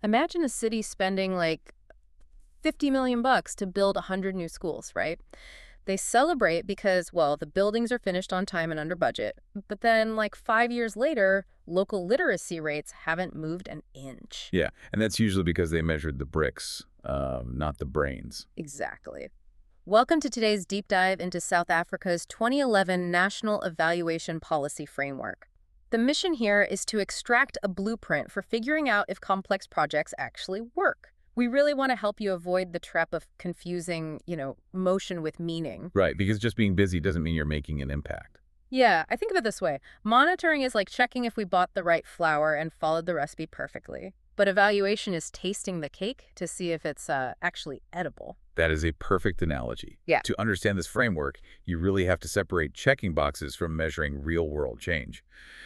Imagine a city spending like 50 million bucks to build 100 new schools, right? They celebrate because, well, the buildings are finished on time and under budget. But then, like 5 years later, local literacy rates haven't moved an inch. Yeah, and that's usually because they measured the bricks, not the brains. Exactly. Welcome to today's deep dive into South Africa's 2011 National Evaluation Policy Framework. The mission here is to extract a blueprint for figuring out if complex projects actually work. We really want to help you avoid the trap of confusing, motion with meaning. Right, because just being busy doesn't mean you're making an impact. Yeah, I think of it this way. Monitoring is like checking if we bought the right flour and followed the recipe perfectly. But evaluation is tasting the cake to see if it's actually edible. That is a perfect analogy. Yeah. To understand this framework, you really have to separate checking boxes from measuring real-world change.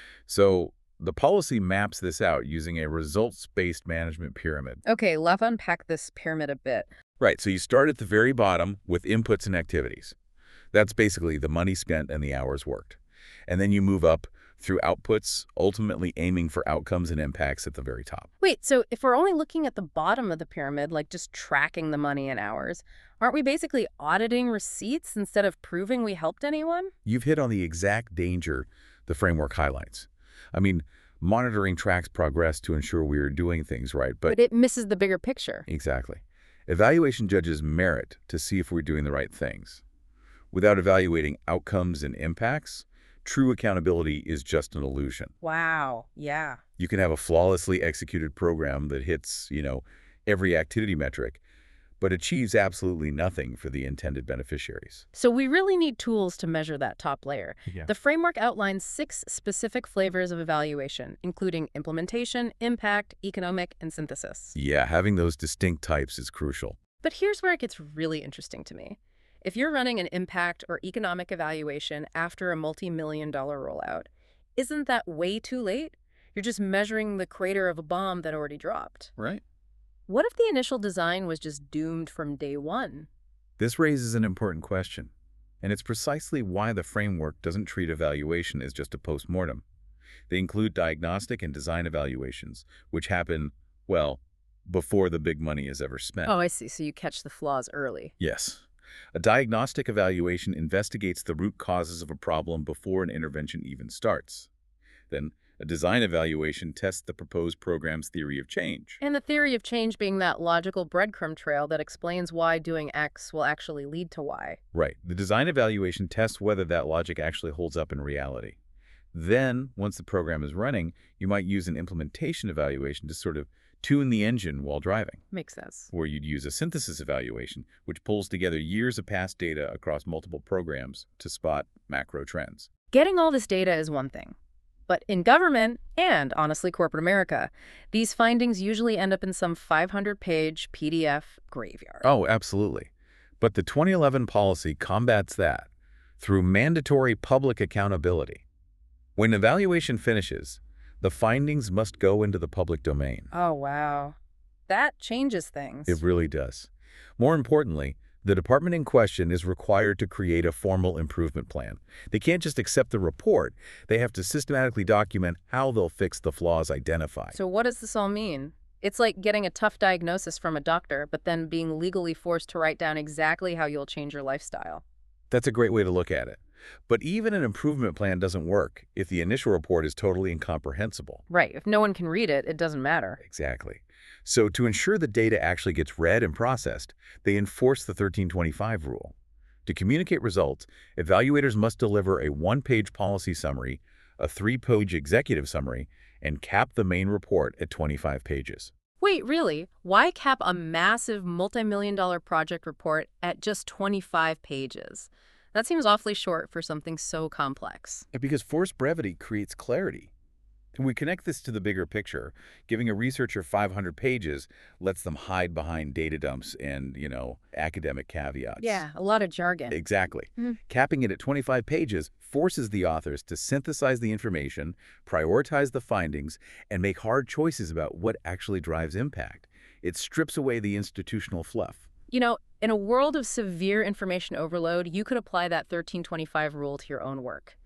So the policy maps this out using a results-based management pyramid. Okay, let's unpack this pyramid a bit. Right, so you start at the very bottom with inputs and activities. That's basically the money spent and the hours worked. And then you move up through outputs, ultimately aiming for outcomes and impacts at the very top. Wait, so if we're only looking at the bottom of the pyramid, like just tracking the money and hours, aren't we basically auditing receipts instead of proving we helped anyone? You've hit on the exact danger the framework highlights. I mean, monitoring tracks progress to ensure we are doing things right, But it misses the bigger picture. exactly. Evaluation judges merit to see if we're doing the right things. Without evaluating outcomes and impacts, true accountability is just an illusion. Wow, yeah. You can have a flawlessly executed program that hits, every activity metric, but achieves absolutely nothing for the intended beneficiaries. So we really need tools to measure that top layer. Yeah. The framework outlines 6 specific flavors of evaluation, including implementation, impact, economic, and synthesis. Yeah, having those distinct types is crucial. But here's where it gets really interesting to me. If you're running an impact or economic evaluation after a multi-million-dollar rollout, isn't that way too late? You're just measuring the crater of a bomb that already dropped. Right. What if the initial design was just doomed from day one? This raises an important question, and it's precisely why the framework doesn't treat evaluation as just a postmortem. They include diagnostic and design evaluations, which happen, well, before the big money is ever spent. Oh, I see. So you catch the flaws early. Yes. A diagnostic evaluation investigates the root causes of a problem before an intervention even starts. Then, a design evaluation tests the proposed program's theory of change. And the theory of change being that logical breadcrumb trail that explains why doing X will actually lead to Y. Right. The design evaluation tests whether that logic actually holds up in reality. Then, once the program is running, you might use an implementation evaluation to sort of tune the engine while driving. Makes sense. Or you'd use a synthesis evaluation, which pulls together years of past data across multiple programs to spot macro trends. Getting all this data is one thing. But in government, and honestly corporate America, these findings usually end up in some 500-page PDF graveyard. Oh, absolutely. But the 2011 policy combats that through mandatory public accountability. When evaluation finishes, the findings must go into the public domain. Oh, wow. That changes things. It really does. More importantly, the department in question is required to create a formal improvement plan. They can't just accept the report. They have to systematically document how they'll fix the flaws identified. So what does this all mean? It's like getting a tough diagnosis from a doctor, but then being legally forced to write down exactly how you'll change your lifestyle. That's a great way to look at it. But even an improvement plan doesn't work if the initial report is totally incomprehensible. Right. If no one can read it, it doesn't matter. Exactly. So to ensure the data actually gets read and processed, they enforce the 1325 rule. To communicate results, evaluators must deliver a 1-page policy summary, a 3-page executive summary, and cap the main report at 25 pages. Wait, really? Why cap a massive multi-million-dollar project report at just 25 pages? That seems awfully short for something so complex. Because forced brevity creates clarity. We connect this to the bigger picture. Giving a researcher 500 pages lets them hide behind data dumps and, academic caveats. Yeah, a lot of jargon. Exactly. Mhm. Capping it at 25 pages forces the authors to synthesize the information, prioritize the findings, and make hard choices about what actually drives impact. It strips away the institutional fluff. In a world of severe information overload, you could apply that 1325 rule to your own work.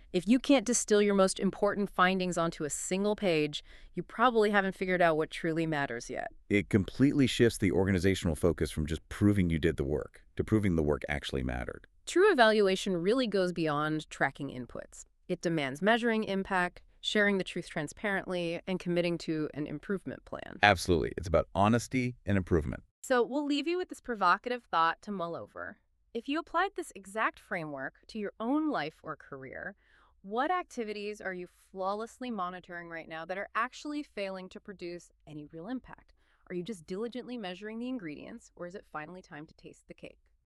If you can't distill your most important findings onto a single page, you probably haven't figured out what truly matters yet. It completely shifts the organizational focus from just proving you did the work to proving the work actually mattered. True evaluation really goes beyond tracking inputs. It demands measuring impact, sharing the truth transparently, and committing to an improvement plan. Absolutely. It's about honesty and improvement. So we'll leave you with this provocative thought to mull over. If you applied this exact framework to your own life or career, what activities are you flawlessly monitoring right now that are actually failing to produce any real impact? Are you just diligently measuring the ingredients, or is it finally time to taste the cake?